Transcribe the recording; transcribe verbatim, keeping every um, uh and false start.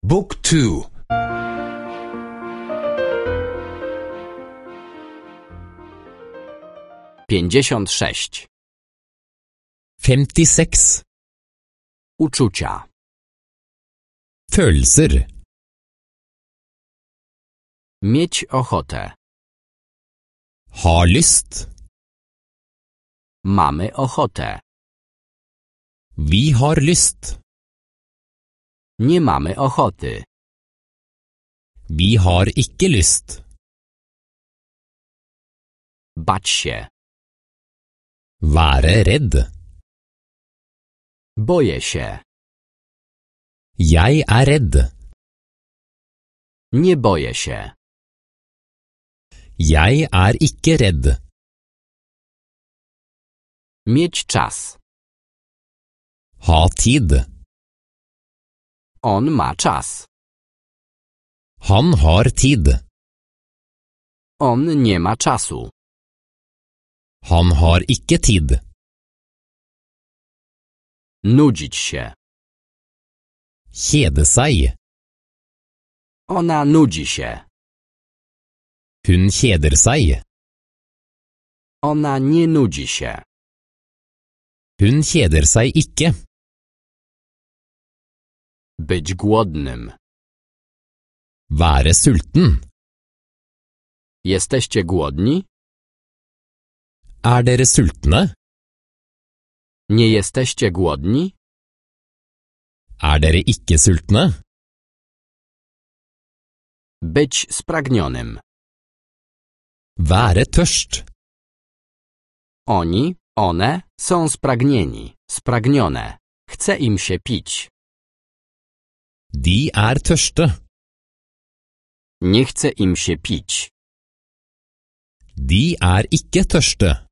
Book two. pięćdziesiąt sześć. femtiseks. Uczucia. Følelser. Mieć ochotę. Ha lyst. Mamy ochotę. Vi har lyst. Nie mamy ochoty. Vi har ikke lyst. Bać się. Være redd. Boję się. Jeg er redd. Nie boję się. Jeg er ikke redd. Mieć czas. Ha tid. On ma czas. Han har tid. On nie ma czasu. Han har ikke tid. Nudzić się. Kjede seg. Ona nudzi się. Hun kjeder seg. Ona nie nudzi się. Hun kjeder seg ikke. Być głodnym. Være sulten. Jesteście głodni? Er dere sultne? Nie jesteście głodni? Er dere ikke sultne? Być spragnionym. Være tørst. Oni, one są spragnieni, spragnione. Chce im się pić. De er tørste. Nie chce im się pić. De er ikke tørste.